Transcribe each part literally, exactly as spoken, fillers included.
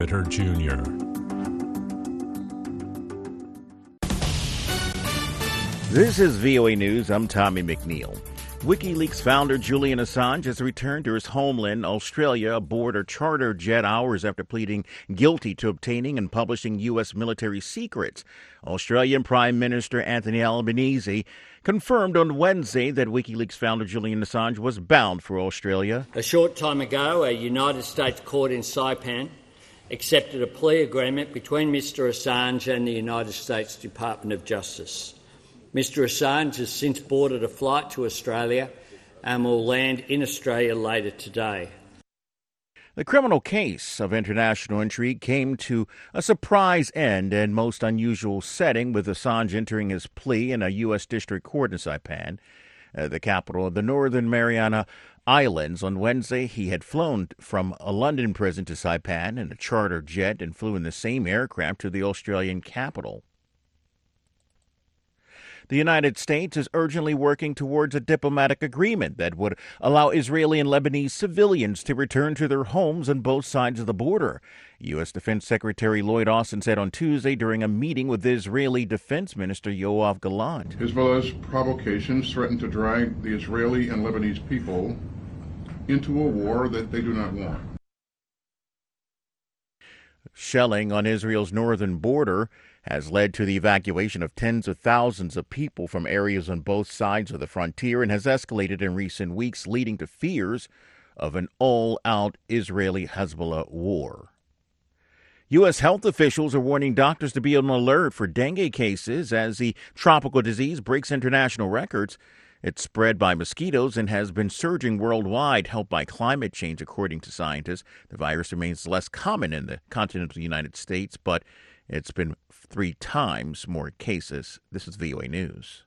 Junior This is V O A News. I'm Tommy McNeil. WikiLeaks founder Julian Assange has returned to his homeland, Australia, aboard a charter jet hours after pleading guilty to obtaining and publishing U S military secrets. Australian Prime Minister Anthony Albanese confirmed on Wednesday that WikiLeaks founder Julian Assange was bound for Australia. A short time ago, a United States court in Saipan accepted a plea agreement between Mister Assange and the United States Department of Justice. Mister Assange has since boarded a flight to Australia and will land in Australia later today. The criminal case of international intrigue came to a surprise end and most unusual setting, with Assange entering his plea in a U S district court in Saipan, uh, the capital of the Northern Mariana Islands. On Wednesday, he had flown from a London prison to Saipan in a charter jet and flew in the same aircraft to the Australian capital. The United States is urgently working towards a diplomatic agreement that would allow Israeli and Lebanese civilians to return to their homes on both sides of the border. U S. Defense Secretary Lloyd Austin said on Tuesday during a meeting with Israeli Defense Minister Yoav Gallant. Hezbollah's provocations threaten to drag the Israeli and Lebanese people into a war that they do not want. Shelling on Israel's northern border has led to the evacuation of tens of thousands of people from areas on both sides of the frontier and has escalated in recent weeks, leading to fears of an all-out Israeli-Hezbollah war. U S health officials are warning doctors to be on alert for dengue cases as the tropical disease breaks international records. It's spread by mosquitoes and has been surging worldwide, helped by climate change, according to scientists. The virus remains less common in the continental United States, but it's been three times more cases. This is V O A News.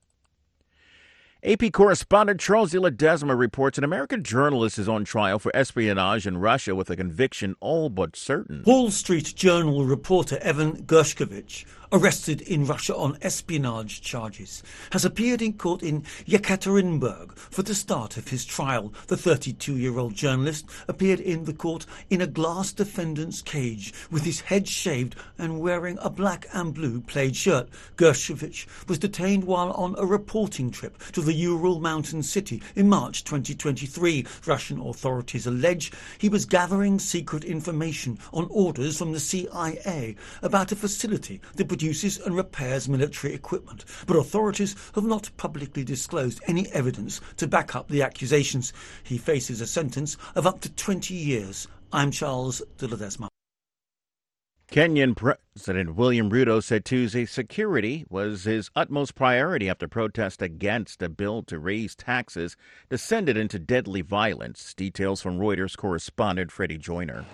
A P correspondent Charles Ledesma reports an American journalist is on trial for espionage in Russia with a conviction all but certain. Wall Street Journal reporter Evan Gershkovich, arrested in Russia on espionage charges, has appeared in court in Yekaterinburg for the start of his trial. The thirty-two-year-old journalist appeared in the court in a glass defendant's cage with his head shaved and wearing a black and blue plaid shirt. Gershkovich was detained while on a reporting trip to the Ural mountain city in March twenty twenty-three. Russian authorities allege he was gathering secret information on orders from the C I A about a facility that produces and repairs military equipment, but authorities have not publicly disclosed any evidence to back up the accusations. He faces a sentence of up to twenty years. I'm Charles de Ledesma. Kenyan President William Ruto said Tuesday security was his utmost priority after protests against a bill to raise taxes descended into deadly violence. Details from Reuters correspondent Freddie Joyner.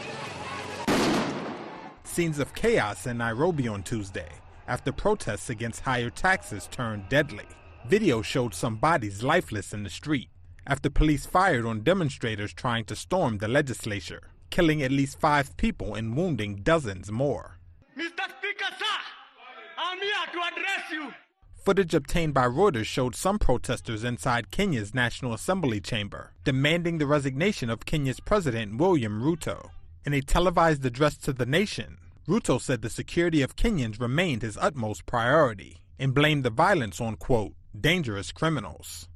Scenes of chaos in Nairobi on Tuesday after protests against higher taxes turned deadly. Video showed some bodies lifeless in the street after police fired on demonstrators trying to storm the legislature, killing at least five people and wounding dozens more. Mister Speaker, sir, I'm here to address you. Footage obtained by Reuters showed some protesters inside Kenya's National Assembly chamber, demanding the resignation of Kenya's President William Ruto. In a televised address to the nation, Ruto said the security of Kenyans remained his utmost priority and blamed the violence on, quote, dangerous criminals.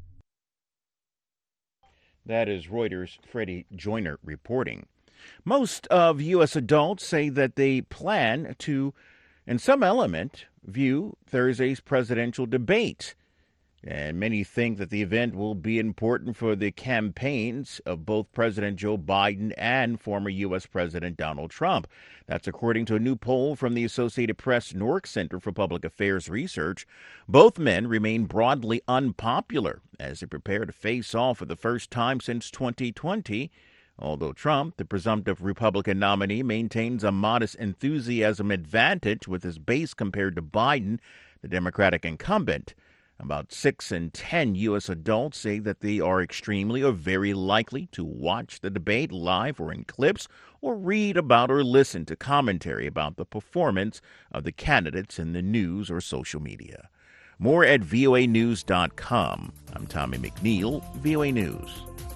That is Reuters' Freddie Joyner reporting. Most of U S adults say that they plan to, in some element, view Thursday's presidential debate. And many think that the event will be important for the campaigns of both President Joe Biden and former U S. President Donald Trump. That's according to a new poll from the Associated Press Newark Center for Public Affairs Research. Both men remain broadly unpopular as they prepare to face off for the first time since twenty twenty. Although Trump, the presumptive Republican nominee, maintains a modest enthusiasm advantage with his base compared to Biden, the Democratic incumbent. About six in ten U S adults say that they are extremely or very likely to watch the debate live or in clips or read about or listen to commentary about the performance of the candidates in the news or social media. More at V O A news dot com. I'm Tommy McNeil, V O A News.